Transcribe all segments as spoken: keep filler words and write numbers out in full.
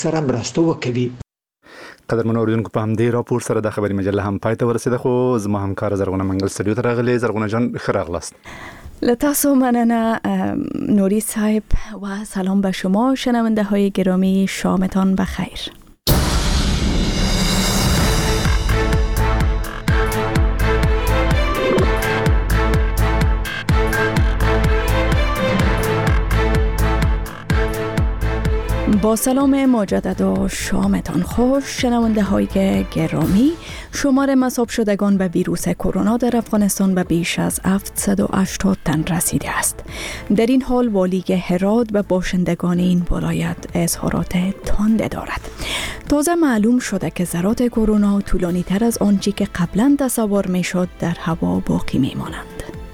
سره مرسته وکوي. قدرمن اوریدونکو، په همدې راپور سره د خبري مجله هم پای ته ورسېده، خو زما همکار زرغونه منګل استودیو ته راغلې. زرغونه جان، ښه راغلاست. لتاسو مننه نوری صاحب و سلام به شما شنونده های گرامی، شامتان بخیر. با سلام مجدد و شامتان خوش شنونده های گرامی. شمار مصاب شدگان به ویروس کرونا در افغانستان به بیش از هفتصد و هشتاد تن رسیده است. در این حال والی هرات به باشندگان این ولایت اظهارات تند دارد. تازه معلوم شده که ذرات کرونا طولانی تر از آنچه که قبلا تصور می شد در هوا باقی می مانند.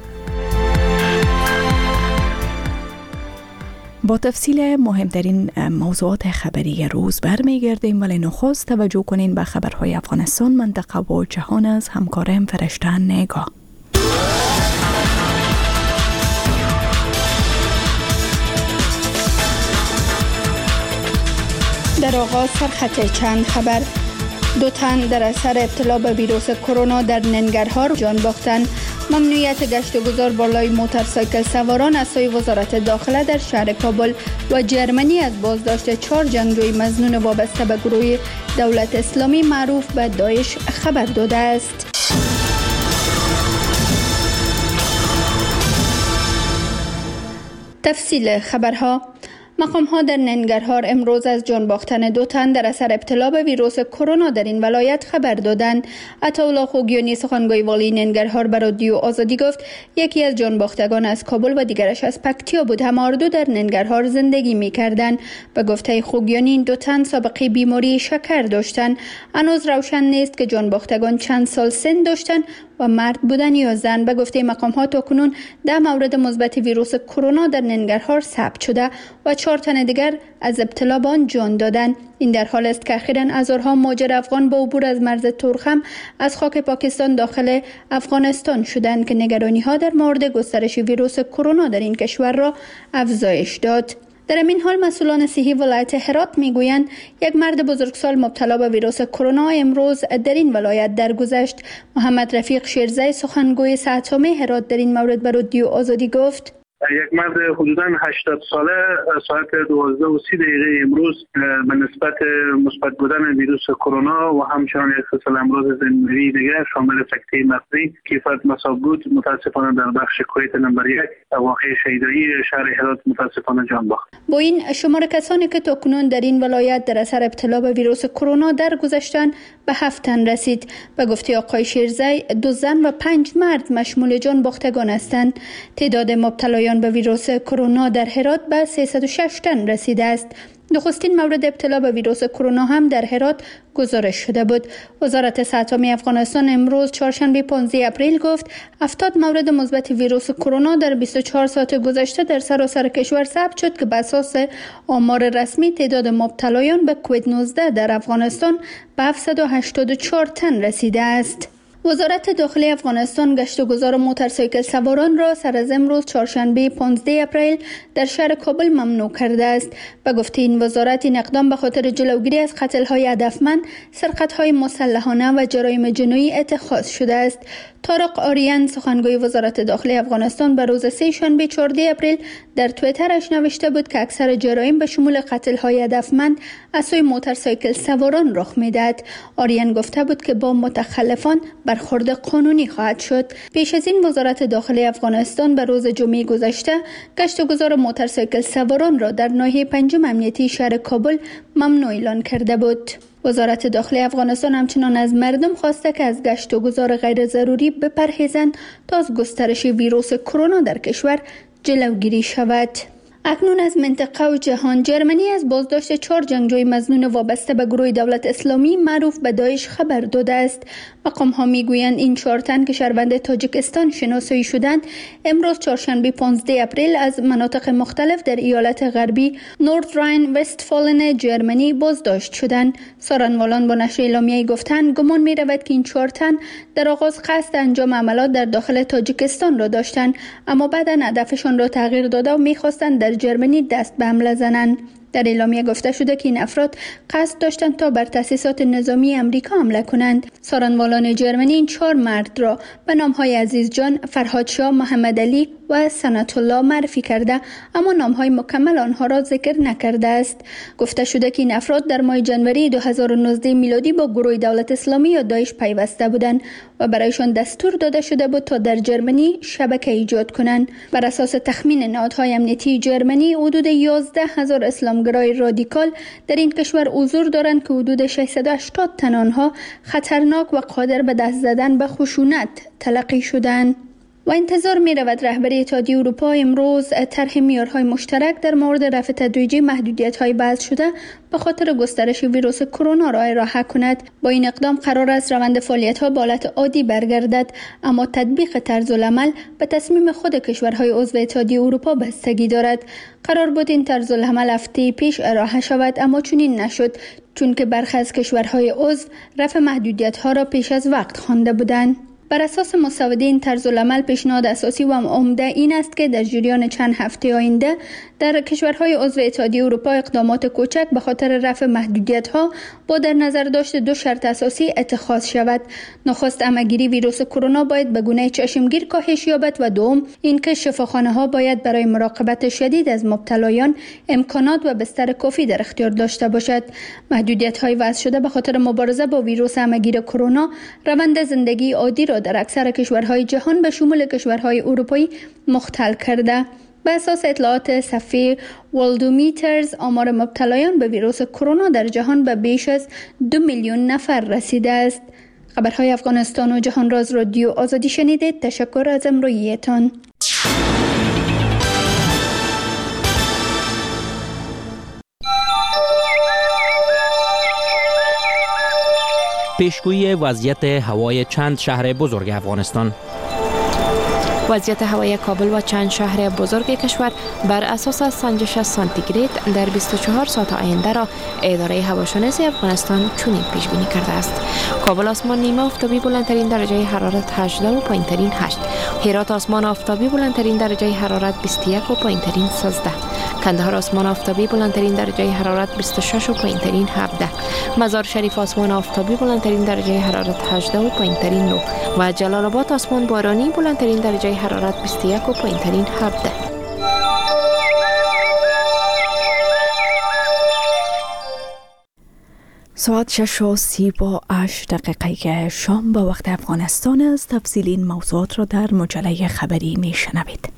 با تفصیل مهمترین موضوعات خبری روز برمیگردیم، ولی نخست توجه کنین به خبرهای افغانستان، منطقه و جهان از همکارم فرشته نگاه. در آغاز سرخط چند خبر. دو تن در اثر ابتلا به ویروس کرونا در ننگرهار جان باختند. ممنوعیت گشت و گذار بالای موتورسایکل سواران از سوی وزارت داخله در شهر کابل و جرمنی از بازداشت چهار جنگجوی مظنون وابسته به گروه دولت اسلامی معروف به داعش خبر داده است. تفصیل خبرها. مقام‌ها در ننگرهار امروز از جان باختن دو تن در اثر ابتلا به ویروس کرونا در این ولایت خبر دادند. عطاالله خوگیانی سخنگوی والی ننگرهار به رادیو آزادی گفت یکی از جان باختگان از کابل و دیگرش از پکتیا بود. هر دو در ننگرهار زندگی می‌کردند. به گفته خوگیانی این دو تن سابقه بیماری شکر داشتند. هنوز روشن نیست که جان باختگان چند سال سن داشتند و مرد بودن یا زن. به گفته مقام‌ها تاکنون ده مورد مثبت ویروس کرونا در ننگرهار ثبت شده و چهار تن دیگر از ابتلا به آن جان دادند. این در حال است که اخیراً هزارها مهاجر افغان با عبور از مرز ترخم از خاک پاکستان داخل افغانستان شدند که نگرانی‌ها در مورد گسترش ویروس کرونا در این کشور را افزایش داد. در این حال مسئولان صحی ولایت هرات میگویند یک مرد بزرگسال مبتلا به ویروس کرونا امروز در این ولایت درگذشت. محمد رفیق شیرزی سخنگوی ساتمی هرات در این مورد به رادیو آزادی گفت یک مرد حدوداً هشتاد ساله ساعت دوازده و سی دقیقه امروز به نسبت مثبت بودن ویروس کرونا و همچنان یک خصال امراض زنجیری دیگر شامل سکته مغزی کیفیت مصاب بود متاسفانه در بخش کویت نمبر یک واقع شهیدایی شهر هرات متاسفانه جان باخت. با این شمار کسانی که تاکنون در این ولایت در اثر ابتلا به ویروس کرونا درگذشتند به هفت تن رسید. به گفته آقای شیرزی دو زن و پنج مرد مشمول جان باختگان هستند. تعداد مبتلایان به ویروس کرونا در هرات به سیصد و شش تن رسیده است. نخستین مورد ابتلا به ویروس کرونا هم در هرات گزارش شده بود. وزارت ساتمی افغانستان امروز چهارشنبه پانزده اپریل گفت هفتاد مورد مثبت ویروس کرونا در بیست و چهار ساعت گذشته در سراسر کشور ثبت شد که بر اساس آمار رسمی تعداد مبتلایان به کووید نوزده در افغانستان به هفتصد و هشتاد و چهار تن رسیده است. وزارت داخلی افغانستان گشت و گذار موتورسایکل سواران را سر از امروز چهارشنبه پانزده اپریل در شهر کابل ممنوع کرده است. به گفته این وزارت این اقدام به خاطر جلوگیری از قتل‌های هدفمند، سرقت‌های مسلحانه و جرایم جنایی اتخاذ شده است. طارق آریان سخنگوی وزارت داخلی افغانستان به روز سه شنبه چهارده اپریل در توییترش نوشته بود که اکثر جرایم به شمول قتل‌های هدفمند از سوی موتورسایکل سواران رخ می‌دهد. آریان گفته بود که با متخلفان برخورد قانونی خواهد شد. پیش از این وزارت داخلی افغانستان به روز جمعه گذشته گشت و گذار موتورسایکل سواران را در ناحیه پنجم امنیتی شهر کابل ممنوع اعلان کرده بود. وزارت داخلی افغانستان همچنان از مردم خواسته که از گشت و گذار غیر ضروری بپرهیزند تا از گسترش ویروس کرونا در کشور جلوگیری شود. اکنون از منطقه و جهان. جرمنی از بازداشت چهار جنگجوی مظنون وابسته به گروه دولت اسلامی معروف به داعش خبر داده است. مقام ها میگویند این چهار تن که شهروند تاجیکستان شناسایی شدند امروز چهارشنبه پانزده اپریل از مناطق مختلف در ایالت غربی نورد راین وستفالن جرمنی بازداشت شدند. سارنوالان با نشر اعلامیه‌ای گفتند گمان می رود که این چهار تن در آغاز قصد انجام عملیات در داخل تاجیکستان را داشتند، اما بعدا هدفشان را تغییر داده و می‌خواستند در جرمنی دست به حمله زنند. در اعلامیه گفته شده که این افراد قصد داشتند تا بر تأسیسات نظامی امریکا حمله کنند. سارنوالان جرمنی این چهار مرد را به نام‌های عزیزجان، فرهادشاه، محمد علی و سنت الله معرفی کرده، اما نام‌های مکمل آنها را ذکر نکرده است. گفته شده که این افراد در ماه جنوری دو هزار و نوزده میلادی با گروه دولت اسلامی یا داعش پیوسته بودند و برایشان دستور داده شده بود تا در جرمنی شبکه ایجاد کنند. بر اساس تخمین نهادهای امنیتی جرمنی، حدود یازده هزار اسلامگرای رادیکال در این کشور حضور دارند که حدود ششصد و هشتاد تن آنها خطرناک و قادر به دست زدن به خشونت تلقی شدند. و انتظار می رود رهبری اتحادیه اروپا امروز طرح معیارهای مشترک در مورد رفع تدریجی محدودیت‌های وضع شده به خاطر گسترش ویروس کرونا را ارائه کند. با این اقدام قرار است روند فعالیت‌ها به حالت عادی برگردد، اما تطبیق طرز العمل به تصمیم خود کشورهای عضو اتحادیه اروپا بستگی دارد. قرار بود این طرز العمل هفته پیش ارائه شود، اما چنین نشد، چون که برخی از کشورهای عضو رفع محدودیت‌ها را پیش از وقت خوانده بودند. بر اساس مسوده این طرز العمل، پیشنهاد اساسی و عمده این است که در جریان چند هفته آینده در کشورهای عضو اتحادیه اروپا اقدامات کوچک به خاطر رفع محدودیت‌ها با در نظر داشت دو شرط اساسی اتخاذ شود. نخست، همه‌گیری ویروس کرونا باید به گونه چشمگیر کاهش یابد و دوم اینکه شفاخانه‌ها باید برای مراقبت شدید از مبتلایان امکانات و بستر کافی در اختیار داشته باشد. محدودیت‌های وضع شده به خاطر مبارزه با ویروس همه‌گیر کرونا روند زندگی عادی را در اکثر کشورهای جهان به شمول کشورهای اروپایی مختل کرده. به اساس اطلاعات صفحه ورلدومیترز، آمار مبتلایان به ویروس کرونا در جهان به بیش از دو میلیون نفر رسیده است. خبرهای افغانستان و جهان راز رادیو آزادی شنیدید. تشکر از همراهیتان. پیشگویی وضعیت هوای چند شهر بزرگ افغانستان. وضعیت هوای کابل و چند شهر بزرگ کشور بر اساس سنجش سانتیگراد در بیست و چهار ساعت آینده را اداره هواشناسی افغانستان چنین پیش بینی کرده است. کابل آسمان نیمه آفتابی بلندترین درجه حرارت هجده و پایینترین هشت. هرات آسمان آفتابی بلندترین درجه حرارت بیست و یک و پایینترین سیزده. کندهار آسمان آفتابی بلندترین درجه حرارت بیست و شش و پایینترین هفده. مزار شریف آسمان آفتابی بلندترین درجه حرارت هجده و پایینترین نه و جلال آباد آسمان بارانی بلندترین درجه حرارت بیست و یک و پایینترین هفده. ساعت شش و سی با هشت دقیقه شام به وقت افغانستان است. تفصیل این موضوعات را در مجله خبری می شنوید.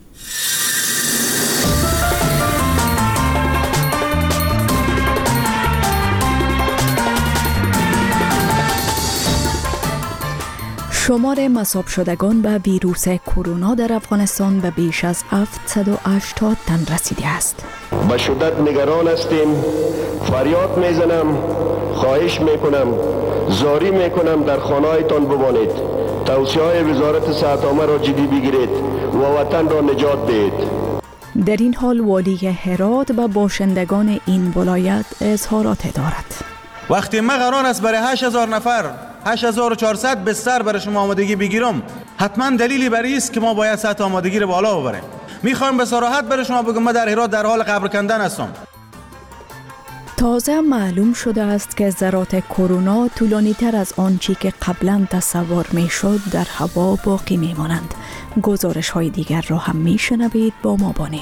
شمار مصاب شدگان به ویروس کرونا در افغانستان به بیش از هفتصد و هشتاد تن رسیده است. به شدت نگران هستیم. فریاد میزنم، خواهش میکنم، زاری میکنم در خانه‌هایتان بمانید. توصیه‌های وزارت صحت عامه را جدی بگیرید و وطن را نجات دهید. در این حال والی هرات به باشندگان این ولایت اظهارات دارد. وقتی ما قرار است برای هشت هزار نفر هشت هزار و چهارصد بستر برای شما آمادگی بگیرم، حتما دلیلی برای است که ما باید سطح آمادگی رو بالا ببریم. میخوام به صراحت برای شما بگم ما در هرات در حال قبر کندن هستم. تازه معلوم شده است که ذرات کرونا طولانی تر از آنچه که قبلا تصور می شد در هوا باقی می مانند. گزارش های دیگر را هم می شنوید. با ما بانین.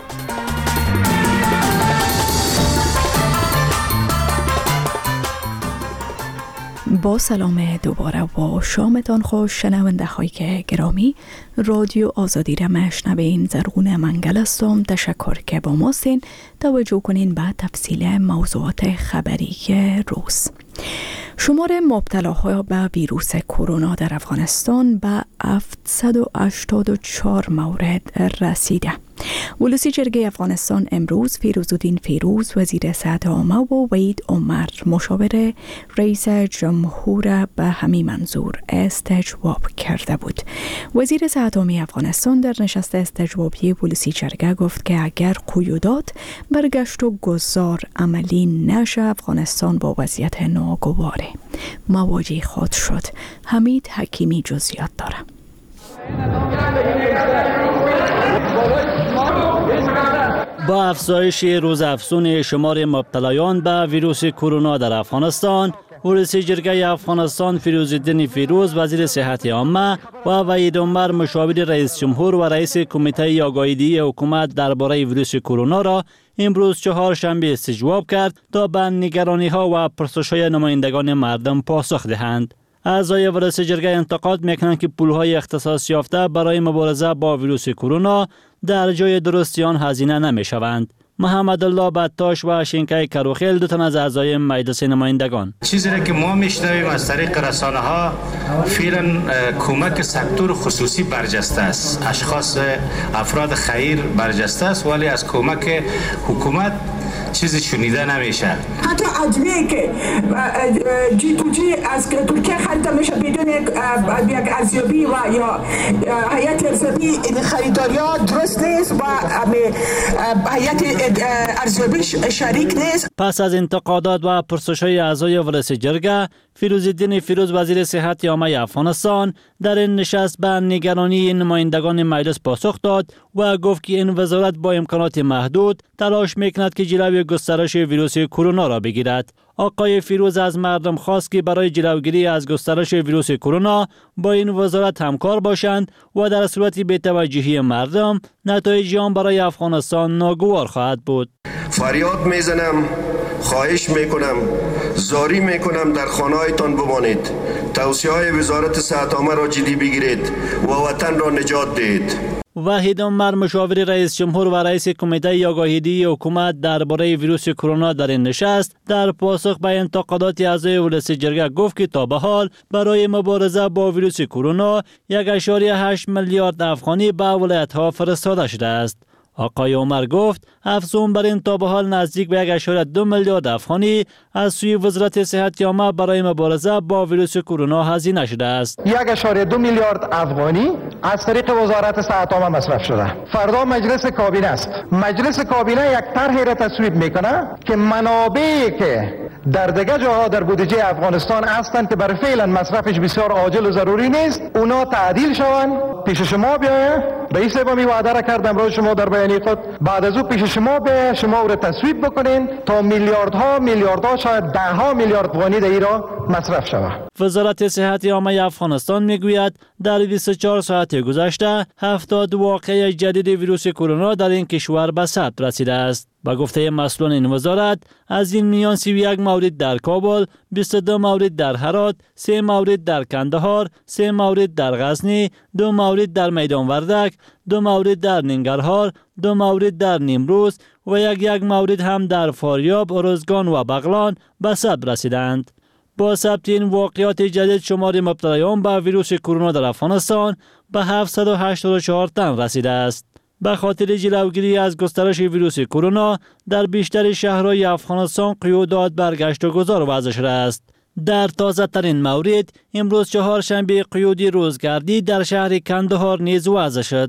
با سلام دوباره و شامتان خوش شنونده های که گرامی. رادیو آزادی را مشنوین. زرغون منگل هستم. تشکر که با ما هستین. توجه کنین به تفصیل موضوعات خبری روز. شمار مبتلاها به ویروس کرونا در افغانستان به هفتصد و هشتاد و چهار مورد رسیده. ولوسی جرگه افغانستان امروز فیروزالدین فیروز وزیر صحت عامه و وحید عمر مشاور رئیس جمهور به همین منظور استجواب کرده بود. وزیر صحت عامه افغانستان در نشست استجوابی ولوسی جرگه گفت که اگر قیودات برگشت و گذار عملی نشه افغانستان با وضعیت ناگواره مواجه خود شد. حمید حکیمی جزئیات داره. با افزایش روزافزون شمار مبتلایان به ویروس کرونا در افغانستان، رئیس جرگه افغانستان فیروزالدین فیروز وزیر صحت عامه و وحید عمر مشاور رئیس جمهور و رئیس کمیته آگاهی حکومت درباره ویروس کرونا را امروز چهارشنبه استجواب کرد تا به نگرانی ها و پرسش های نمایندگان مردم پاسخ دهند. اعضای رئیس جرگه انتقاد میکنند که پولهای اختصاص یافته برای مبارزه با ویروس کرونا در جای درستی آن هزینه نمی شوند. محمد الله بطاش و شینکای کروخیل دو تن از اعضای مجلس نمایندگان. چیزی را که ما میشنویم از طریق رسانه ها فعلا کمک سکتور خصوصی برجسته است، اشخاص افراد خیر برجسته است، ولی از کمک حکومت چیزی شنیده نمیشه. حتی ادویه که جی تو جی از ترکیه خریده میشه بدون یک ارزیابی و یا هیئت ارزیابی، این خریداری ها درست نیست و هیئت ارزیابی شریک نیست. پس از انتقادات و پرسش‌های اعضای رئیس جرگه، فیروزالدین فیروز وزیر صحت عامه افغانستان در این نشست به نگرانی نمایندگان مجلس پاسخ داد و گفت که این وزارت با امکانات محدود تلاش میکند که جلوی گسترش ویروس کرونا را بگیرد. آقای فیروز از مردم خواست که برای جلوگیری از گسترش ویروس کرونا با این وزارت همکار باشند و در صورت بی‌توجهی مردم نتایج آن برای افغانستان ناگوار خواهد بود. فریاد میزنم، خواهش میکنم، زاری میکنم در خانه‌هایتان بمانید. توصیه‌های وزارت صحت عامه را جدی بگیرید و وطن را نجات دهید. وحید عمر مشاور رئیس جمهور و رئیس کمیته آگاهی حکومت درباره ویروس کرونا در این نشست در پاسخ به انتقادات اعضای رئیس جرگه گفت که تا به حال برای مبارزه با ویروس کرونا یک و هشت میلیارد افغانی به ولایت‌ها فرستاده شده است. آقای عمر گفت افزون بر این تا به حال نزدیک به یک و دو میلیارد افغانی از سوی وزارت صحت عامه برای مبارزه با ویروس کرونا هزینه شده است. یک و دو میلیارد افغانی از طریق وزارت صحت عامه مصرف شده. فردا مجلس کابینه است. مجلس کابینه یک طرحی را تصویب میکنه که منابعی که در دیگر جاها در بودجه افغانستان هستند که برای فعلا مصرفش بسیار عاجل و ضروری نیست، اونا تعدیل شوند، پیش شما بیاید. رئیس سومی وعده را کردم برای شما در بیانیه خود، بعد از او پیش شما بیاید، شما او را تصویب بکنین تا میلیاردها میلیاردها شاید ده ها میلیارد افغانی در ایران مصرف شود. وزارت صحت عامه افغانستان میگوید در بیست و چهار ساعت گذشته هفتاد واقعه جدید ویروس کرونا در این کشور به ثبت رسیده است. با گفته مسئولان این وزارت از این میان سی و یک مورد در کابل، بیست و دو مورد در هرات، سه مورد در کندهار، سه مورد در غزنی، دو مورد در میدان وردک، دو مورد در ننگرهار، دو مورد در نیمروز و یک یک مورد هم در فاریاب، ارزگان و بغلان به ثبت رسیدند. با ثبت این واقعات جدید شمار مبتلایان به ویروس کرونا در افغانستان به هفتصد و هشتاد و چهار تن رسیده است. به خاطر جلوگیری از گسترش ویروس کرونا در بیشتر شهرهای افغانستان قیودات برگشت و گذار وضع شده است. در تازه ترین مورد امروز چهارشنبه قیودی روزگردی در شهر کندهار نیز وضع شد.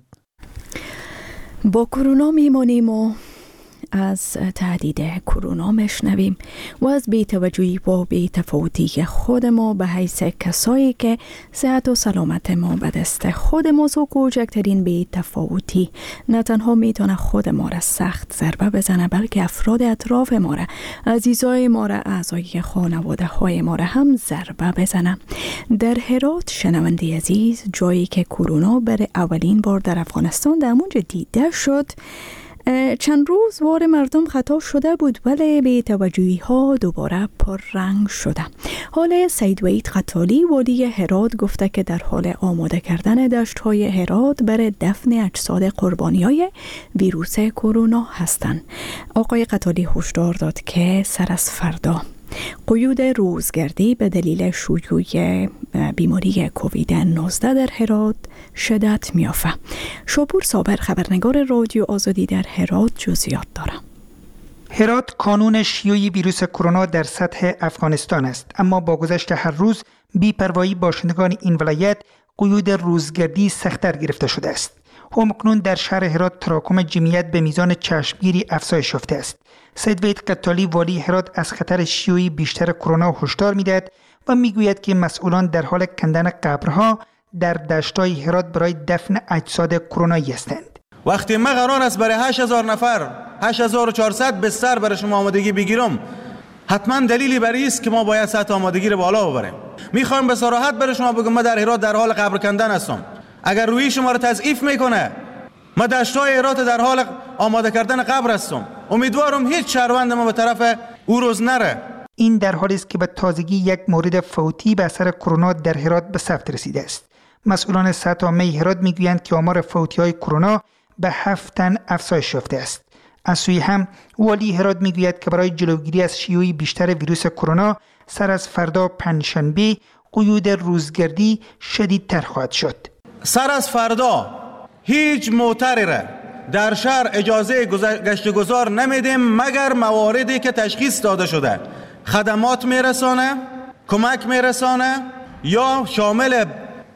با کرونا میمانیم و از تهدید کرونا میشنویم و از بی‌توجهی و بی‌تفاوتی خود ما به حیث کسایی که صحت و سلامت ما به دست خود ماست و کوچکترین بی‌تفاوتی نه تنها میتونه خود ما را سخت ضربه بزنه، بلکه افراد اطراف ما را، عزیزای ما را، اعضای خانواده های ما را هم ضربه بزنه. در هرات شنونده عزیز، جایی که کرونا برای اولین بار در افغانستان در اونجا دیده شد، چند روز وار مردم خطا شده بود، ولی به توجهی ها دوباره پر رنگ شده. حال سید وحید قتالی والی هرات گفته که در حال آماده کردن دشت های هرات برای دفن اجساد قربانی های ویروس کرونا هستند. آقای قتالی هشدار داد که سر از فردا قیود روزگردی به دلیل شیوع بیماری کووید نوزده در هرات شدت میافته. شاپور صابر خبرنگار رادیو آزادی در هرات جزئیات دارم. هرات کانون شیوع ویروس کرونا در سطح افغانستان است، اما با گذشت هر روز بی‌پروایی باشندگان این ولایت قیود روزگردی سخت‌تر گرفته شده است. همکنون در شهر هرات تراکم جمعیت به میزان چشمگیری افزایش یافته است. سید وحید قتالی والی هرات از خطر شیوع بیشتر کرونا هشدار می‌دهد و میگوید که مسئولان در حال کندن قبرها در دشت‌های هرات برای دفن اجساد کرونایی هستند. وقتی ما قرار است برای هشت هزار نفر هشت هزار و چهارصد بستر برای شما آمادگی بگیرم، حتما دلیلی برای است که ما باید سطح آمادگی رو بالا ببریم. میخوایم به صراحت برای شما بگم، ما در هرات در حال قبر کندن هستم. اگر روی شما رو تضعیف میکنه، ما دشتای هرات در حال آماده کردن قبر هستم. امیدوارم هیچ شهروند ما به طرف او روز نره. این در حالی است که به تازگی یک مورد فوتی به اثر کرونا در هرات به ثبت رسیده است. مسئولان سطح عامه هرات میگویند که آمار فوتی‌های کرونا به هفت تن افزایش یافته است. از سوی هم والی هرات میگوید که برای جلوگیری از شیوع بیشتر ویروس کرونا سر از فردا پنجشنبه قیود روزگردی شدیدتر خواهد شد. سر از فردا هیچ موتری را در شهر اجازه گشت گذار نمیدیم مگر مواردی که تشخیص داده شده خدمات میرسانه، کمک میرسانه یا شامل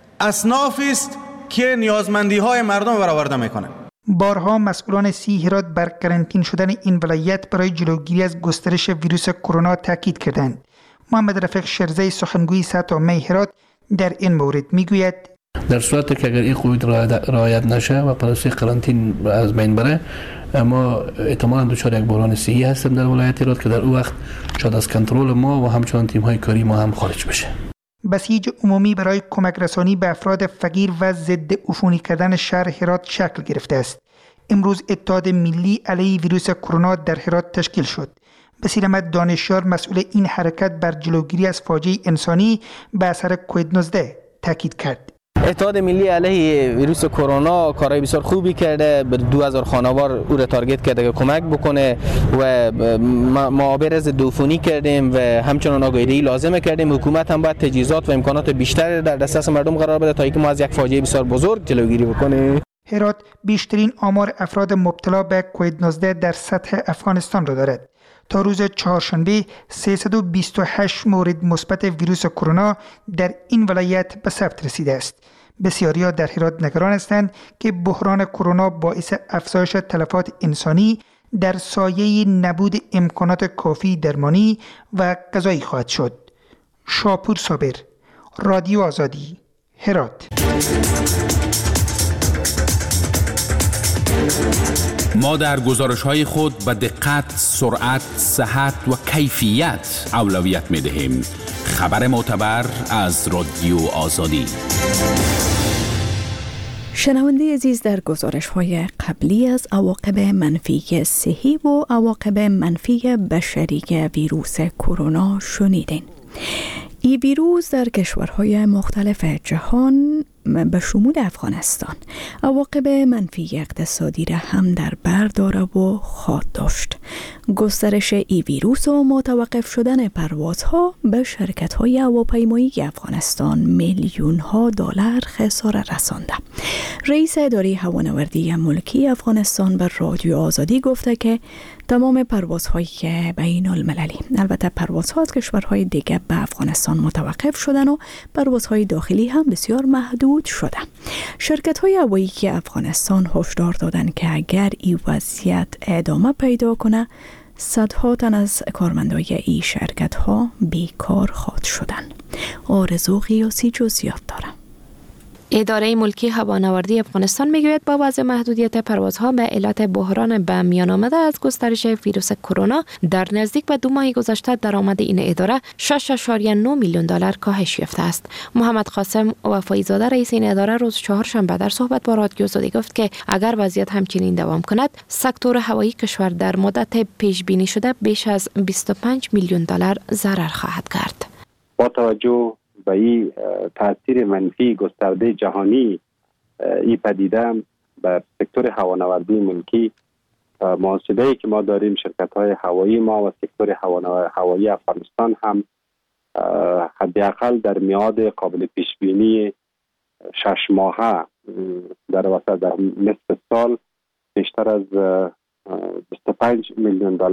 اصنافی است که نیازمندی های مردم برآورده میکنه. بارها مسئولان سی هرات بر قرنطین شدن این ولایت برای جلوگیری از گسترش ویروس کرونا تاکید کردند. محمد رفیق شرزی سخنگوی سطح عامه هرات در این مورد میگوید در صورتی که اگر این قیود رعایت نشه و پالیسی قرنطین از بین بره، ما احتمالاً دچار یک بحران صحی هستیم در ولایت هرات که در اون وقت شاید از کنترل ما و همچنان تیم‌های کاری ما هم خارج بشه. بسیج عمومی برای کمک رسانی به افراد فقیر و ضد عفونی کردن شهر هرات شکل گرفته است. امروز اتحاد ملی علیه ویروس کرونا در هرات تشکیل شد. بصیر احمد دانشیار مسئول این حرکت بر جلوگیری از فاجعه انسانی به اثر کووید نوزده تاکید کرد. اتحاد ملی علیه ویروس کرونا کارهای بسیار خوبی کرده، به دو هزار خانوار او را تارگت کرده که کمک بکنه و معابر ضد عفونی کردیم و همچنان آگاهی لازمه کردیم. حکومت هم باید تجهیزات و امکانات بیشتری در دسترس مردم قرار بده تا اینکه ما از یک فاجعه بسیار بزرگ جلوگیری بکنیم. هرات بیشترین آمار افراد مبتلا به کووید نوزده در سطح افغانستان را دارد. تا روز چهارشنبه سیصد و بیست و هشت مورد مثبت ویروس کرونا در این ولایت به ثبت رسیده است. بسیاری‌ها در هرات نگران هستند که بحران کرونا باعث افزایش تلفات انسانی در سایه نبود امکانات کافی درمانی و غذایی خواهد شد. شاپور صابر، رادیو آزادی، هرات. ما در گزارش‌های خود به دقت، سرعت، صحت و کیفیت اولویت می‌دهیم. خبر معتبر از رادیو آزادی. شنونده عزیز، در گزارش‌های قبلی از عواقب منفی صحی و عواقب منفی بشری ویروس کرونا شنیدین. این ویروس در کشورهای مختلف جهان به شمول افغانستان عواقب منفی اقتصادی را هم در بر داره و خواهد داشت. گسترش ای ویروس و متوقف شدن پروازها به شرکت‌های هواپیمایی افغانستان میلیون ها دلار خساره رسانده. رئیس اداره هوانوردی ملکی افغانستان به رادیو آزادی گفته که تمام پروازهای بین المللی، البته پروازها از کشورهای دیگه به افغانستان متوقف شدن و پروازهای داخلی هم بسیار محدود شده. شرکت‌های هوایی که افغانستان هشدار دادن که اگر این وضعیت ادامه پیدا کنه، صدها تن از کارمندای این شرکت‌ها بیکار خواهد شدن. آرزو قیاسی جزئیات داره. اداره ملکی هوانوردی افغانستان میگوید با وضع محدودیت پروازها به علت بحران به میان آمده از گسترش ویروس کرونا در نزدیک به دو ماه گذشته درآمد این اداره شش و نه میلیون دلار کاهش یافته است. محمد قاسم وفایی زاده رئیس این اداره روز چهارشنبه در صحبت با رادیو آزادی گفت که اگر وضعیت همچنین دوام کند، سکتور هوایی کشور در مدت پیش بینی شده بیش از بیست و پنج میلیون دلار ضرر خواهد کرد. با توجه به این تاثیر منفی گسترده جهانی این پدیده بر سکتور هوانوردی ملکی، محاسبه‌ای که ما داریم شرکت‌های هوایی ما و سکتور هوایی افغانستان هم حداقل در میعاد قابل پیش بینی شش ماهه در وسط در نصف سال بیشتر از بیست و پنج میلیون دلار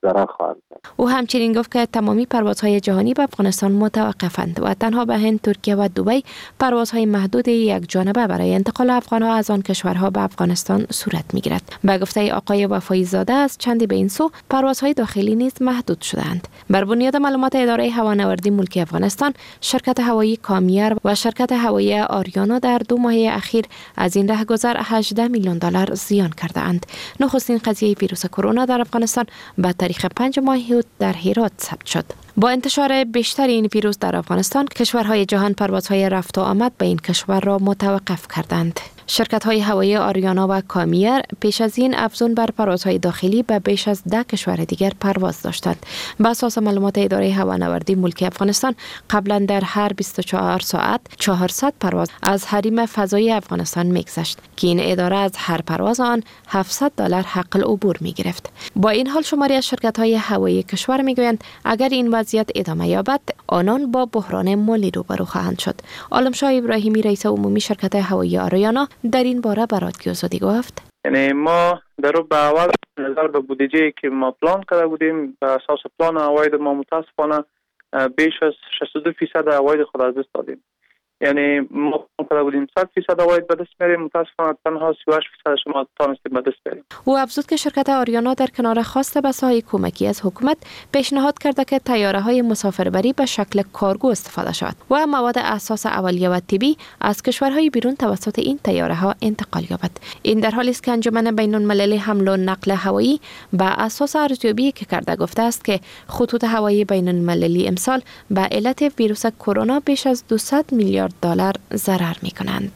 ضرر خواهد کرد. او همچنین گفت که تمامی پروازهای جهانی به افغانستان متوقفند و تنها به هند، ترکیه و دبی پروازهای محدود یک جانبه برای انتقال افغانها از آن کشورها به افغانستان صورت می‌گیرد. به گفته آقای وفایی زاده از چندی به این سو پروازهای داخلی نیز محدود شدند. بر بنیاد معلومات اداره هوانوردی ملکی افغانستان، شرکت هوایی کامیر و شرکت هوایی آریانا در دو ماه اخیر از این رهگذر هجده میلیون دلار زیان کرده اند. نخستین قضیه ویروس کرونا در افغانستان به تاریخ پنج ماه هود در هرات ثبت شد. با انتشار بیشتر این ویروس در افغانستان، کشورهای جهان پروازهای رفت و آمد به این کشور را متوقف کردند. شرکت‌های هوایی آریانا و کامیر پیش از این افزون بر پروازهای داخلی به بیش از ده کشور دیگر پرواز داشتند. بر اساس معلومات اداره هوانوردی ملکی افغانستان، قبلا در هر بیست و چهار ساعت چهارصد پرواز از حریم فضایی افغانستان می‌گذشت که این اداره از هر پرواز آن هفتصد دلار حق العبور می‌گرفت. با این حال شماری از شرکت‌های هوایی کشور می‌گویند اگر این وضعیت ادامه یابد، آنان با بحران مالی روبرو خواهند شد. عالمشاه ابراهیمی رئیس عمومی شرکت هوایی آریانا در این باره به رادیو آزادی گفت: یعنی ما در رو به اول نظر به بودجه که ما پلان کرده بودیم، به اساس پلان عواید ما متاسفانه بیش از شصت و دو درصد عواید خود از دست دادیم. یعنی ما کرده بودیم صد درصد عواید به دست میاریم، متاسفانه تنها سی و هشت درصد شما تانستیم به دست بیاریم. او افزود که شرکت آریانا در کنار خواست بسهای کمکی از حکومت پیشنهاد کرده که طیاره‌های مسافربری به شکل کارگو استفاده شود و مواد اساس اولیه و طبی از کشورهای بیرون توسط این طیاره‌ها انتقال یابد. این در حالی است که انجمن بین‌المللی حمل و نقل هوایی به اساس ارزیابی که کرده گفته است که خطوط هوایی بین‌المللی امسال به علت ویروس کرونا بیش از دویست میلیارد دلار ضرر می‌کنند.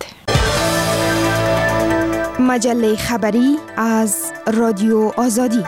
مجله خبری از رادیو آزادی.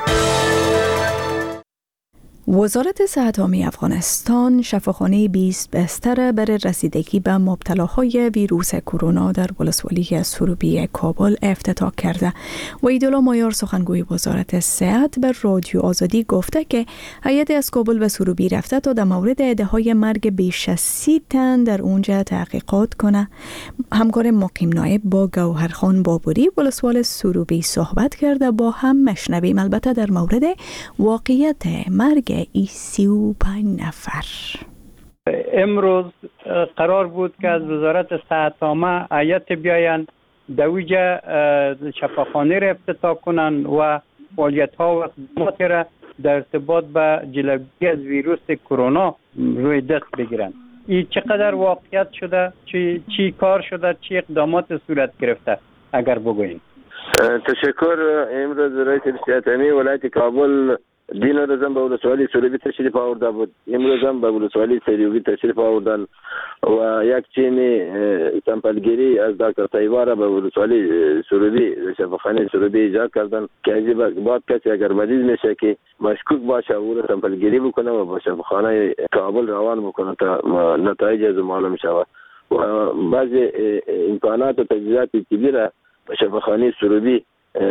وزارت صحت عامه افغانستان شفاخانه بیست بستر برای رسیدگی به مبتلاهای ویروس کرونا در ولسوالی سروبی کابل افتتاح کرده. وحیدالله مایار سخنگوی وزارت صحت به رادیو آزادی گفته که هیئت از کابل به سروبی رفته تا در مورد عده‌های مرگ بیش از سی تن در اونجا تحقیقات کنه. همکار مقیم نایب با گوهرخان بابوری ولسوال سروبی صحبت کرده، با هم مشنویم البته در مورد واقعیت مرگ ای سی و پنج نفر. امروز قرار بود که از وزارت صحت عامه هیئت بیاین دویجه شفاخانه را افتتاح کنند و فعالیت ها و اقدامات را در ارتباط به جلوگیری از ویروس کرونا روی دست بگیرند. این چقدر واقعیت شده، چی, چی کار شده، چی اقدامات صورت گرفته اگر بگوییم؟ تشکر. امروز رئیس صحت عامه ولایت کابل دین روزم به ولسوالی سروبی تشریف آورده بود. امروز هم به ولسوالی سروبی تشریف آوردن و یک تیم سامپلگیری از دکتر طیبه را به ولسوالی سروبی شفاخانه سروبی ایجاد کردن که از بعد کسی اگر مریض میشه که مشکوک باشه او را سامپلگیری بکنه و به شفاخانه کابل روان بکنه تا نتایج از معلوم شود و بعضی امکانات و تجهیزات طبی را به شفاخانه سروبی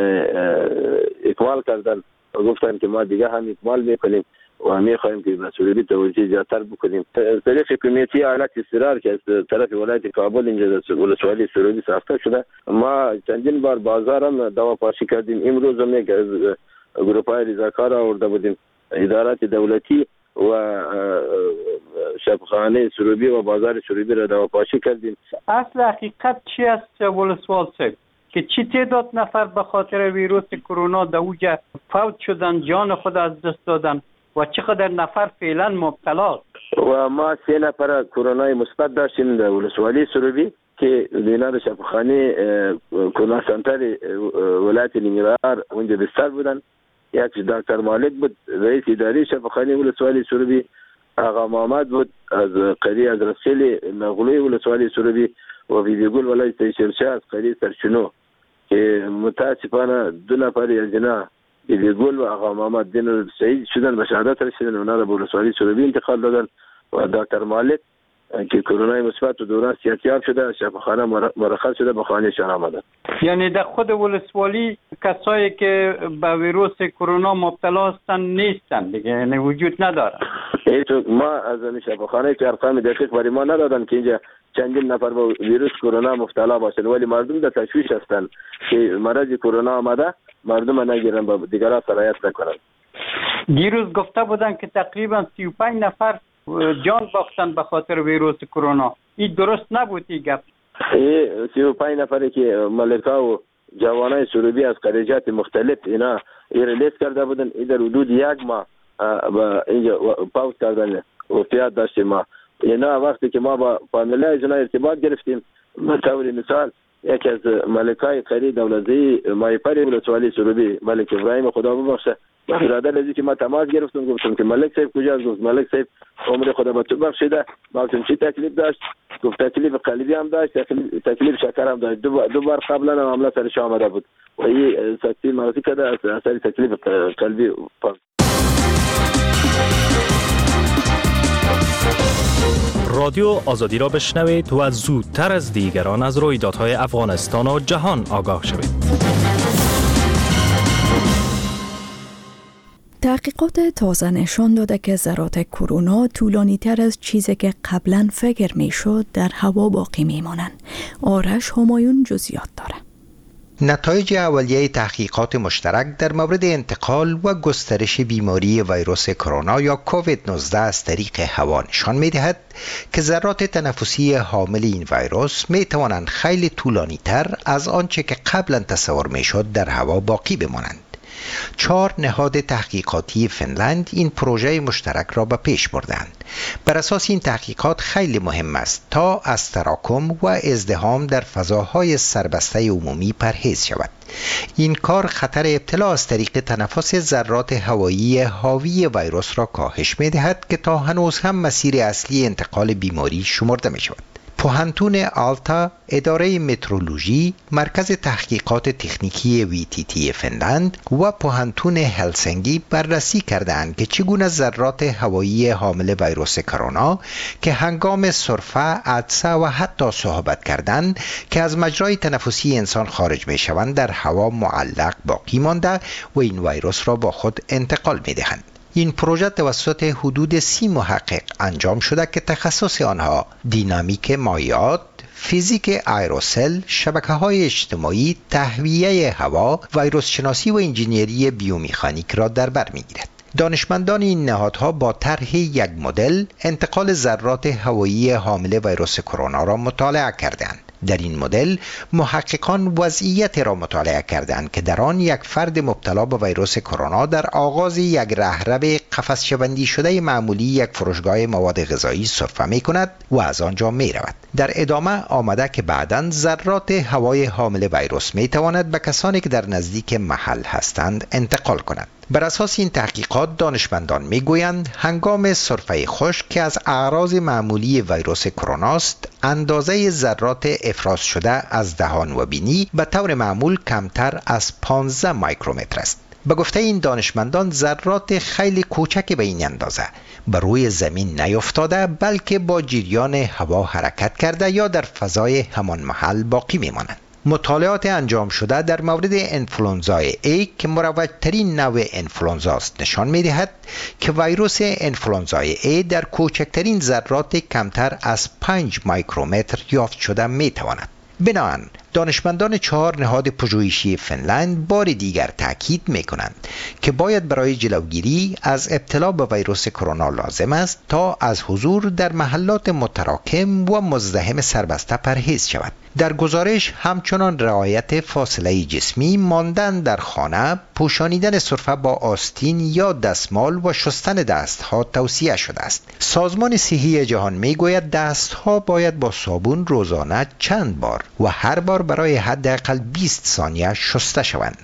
اکمال کردن و گفتن که ما دیگه هم اکمال میکنیم و میخواهیم که به سروبی توجه زیادتر بکنیم. طریق کمیته حالت اضطرار که از طرف ولایت کابل اینجا در ولسوالی سروبی ساخته شده، ما چندین بار بازار هم دوا پاشی کردیم. امروز هم یک از گروپ‌های رضاکار آورده بودیم، ادارات دولتی و شفاخانه سروبی و بازار سروبی را دوا پاشی کردیم. اصل حقیقت چی است ولسوال صاحب که چی تعداد نفر به خاطر ویروس کرونا در اوجا فوت شدن، جان خود از دست دادن و چقدر نفر فعلا مبتلا؟ و ما سه نفر کرونا مثبت داشتیم در ولسوالی سروبی که بنا شفاخانه کرونا سنتر ولایت ننگرهار اونجا بستر بودن. یک دکتر مالک بود رئیس اداره شفاخانه ولسوالی سروبی، آقا محمد بود از قریه از رسیل نغلوی ولسوالی سروبی و بیبیگل ولایت شیرشاه از قریه سرچنو که متاسفانه دو نفر از اینا بیبیگل و آقا محمد دین سعید شدن به شهادت رسیدن و اونا را به ولسوالی سروبی انتقال دادن و دکتر مالک که کرونا مثبت و دوران صحتیاب شده شفاخانه مرخص شده به خانه‌شان آمدن. یعنی در خود ولسوالی کسایی که به ویروس کرونا مبتلا هستند نیستند دیگه، یعنی وجود ندارن. ما از این شفاخانه که ارقام دقیق برای ما ندادن که اینجا چندین نفر به ویروس کرونا مبتلا باشند، ولی مردم در تشویش هستند که مرض کرونا آمده، مردم نگیرن با دیگران سرایت نکنند. دیروز گفته بودن که تقریبا سی و پنج نفر جان باختن به خاطر ویروس کرونا. این درست نبود این گپ. این سی و پنج نفری که ملکا و جوانای سروبی از خارجات مختلف اینا ریلیز کرده بودن، این در حدود یک ماه با اینجا پاوز کردن وفیات داشتیم ما. اینا وقتی که ما با فامیلای اینا ارتباط گرفتیم، مثلا مثال یکی از ملکای خیلی دولتی مایپری ولسوالی سروبی ملک ابراهیم خدا ببخشه، برادر ازی که ما تماس گرفتم گفتم که ملک صاحب کجاست؟ گفت ملک صاحب عمر خدا به تو بخشیده. ما گفتم چی تکلیف داشت؟ گفت تکلیف قلبی هم داشت، تکلیف شکر هم داشت. دو, دو بار قبلا هم عمله سرش آمده بود و این سکتی مرسی کرده از اثر تکلیف قلبی. رادیو آزادی را بشنوید و زودتر از دیگران از رویدادهای افغانستان و جهان آگاه شوید. تحقیقات تازه نشان داده که ذرات کرونا طولانی تر از چیزی که قبلا فکر می شد در هوا باقی می مانند. آرش همایون جزئیات داره. نتایج اولیه تحقیقات مشترک در مورد انتقال و گسترش بیماری ویروس کرونا یا کووید نوزده از طریق هوا نشان می دهد که ذرات تنفسی حامل این ویروس می توانند خیلی طولانی تر از آنچه که قبلا تصور می شد در هوا باقی بمانند. چهار نهاد تحقیقاتی فنلند این پروژه مشترک را به پیش بردند. بر اساس این تحقیقات خیلی مهم است تا از تراکم و ازدحام در فضاهای سربسته عمومی پرهیز شود. این کار خطر ابتلا از طریق تنفس ذرات هوایی حاوی ویروس را کاهش می دهد که تا هنوز هم مسیر اصلی انتقال بیماری شمرده می شود. پوهنتون آلتا، اداره مترولوژی، مرکز تحقیقات تکنیکی وی تی تی فنلند و پوهنتون هلسنگی بررسی کردند که چگونه ذرات هوایی حامل ویروس کرونا که هنگام سرفه، عطسه و حتی صحبت کردن که از مجرای تنفسی انسان خارج می شوند در هوا معلق باقی مانده و این ویروس را با خود انتقال می دهند. این پروژه توسط حدود سی محقق انجام شده که تخصص آنها دینامیک مایعات، فیزیک آیروسل، شبکه‌های اجتماعی، تهویه هوا، ویروس شناسی و انجینیری بیومکانیک را در بر می‌گیرد. دانشمندان این نهادها با طرح یک مدل انتقال ذرات هوایی حامل ویروس کرونا را مطالعه کردند. در این مدل محققان وضعیت را مطالعه کردند که در آن یک فرد مبتلا به ویروس کرونا در آغاز یک رهرو قفس شوندی شده معمولی یک فروشگاه مواد غذایی سرفه می کند و از آنجا می رود. در ادامه آمده که بعداً ذرات هوای حامل ویروس می تواند به کسانی که در نزدیک محل هستند انتقال کند. بر اساس این تحقیقات دانشمندان میگویند هنگام سرفه خشک که از اعراض معمولی ویروس کرونا است، اندازه ذرات افراز شده از دهان و بینی به طور معمول کمتر از پانزده میکرومتر است. به گفته این دانشمندان ذرات خیلی کوچک به این اندازه بر روی زمین نیفتاده بلکه با جریان هوا حرکت کرده یا در فضای همان محل باقی میمانند. مطالعات انجام شده در مورد انفلوئنزای A که مروج‌ترین نوع انفلوئنزا است نشان می‌دهد که ویروس انفلوئنزای A در کوچکترین ذرات کمتر از پنج میکرومتر یافت شده می‌تواند. بنابراین دانشمندان چهار نهاد پژوهشی فنلند بار دیگر تاکید می‌کنند که باید برای جلوگیری از ابتلا به ویروس کرونا لازم است تا از حضور در محلات متراکم و مزدحم سربسته پرهیز شود. در گزارش همچنان رعایت فاصله جسمی، ماندن در خانه، پوشانیدن سرفه با آستین یا دستمال و شستن دستها توصیه شده است. سازمان صحی جهان میگوید دستها باید با صابون روزانه چند بار و هر بار برای حداقل بیست ثانیه شسته شوند.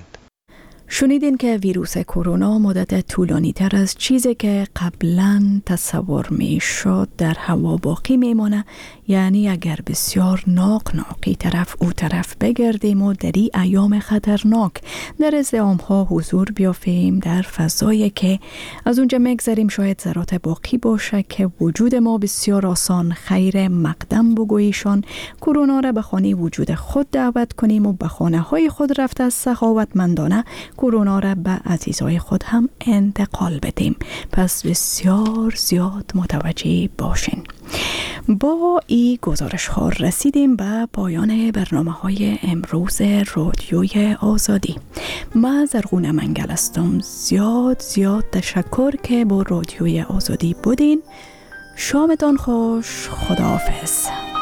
شنیدین که ویروس کرونا مدت طولانی تر از چیزی که قبلا تصور می شد در هوا باقی می مانه، یعنی اگر بسیار ناق ناقی طرف او طرف بگردیم و در این ایام خطرناک در ازدحام ها حضور بیافیم در فضایی که از اونجا مگذاریم شاید ذرات باقی باشه که وجود ما بسیار آسان خیر مقدم بگویشان کرونا را به خانه وجود خود دعوت کنیم و به خانه های خود رفته از سخاوتمندانه کرونا را به عزیزای خود هم انتقال بدیم. پس بسیار زیاد متوجه باشین. با این گزارش ها رسیدیم به پایان برنامه های امروز رادیوی آزادی. من زرغونه منگل هستم. زیاد زیاد تشکر که با رادیوی آزادی بودین. شامتان خوش. خداحافظ.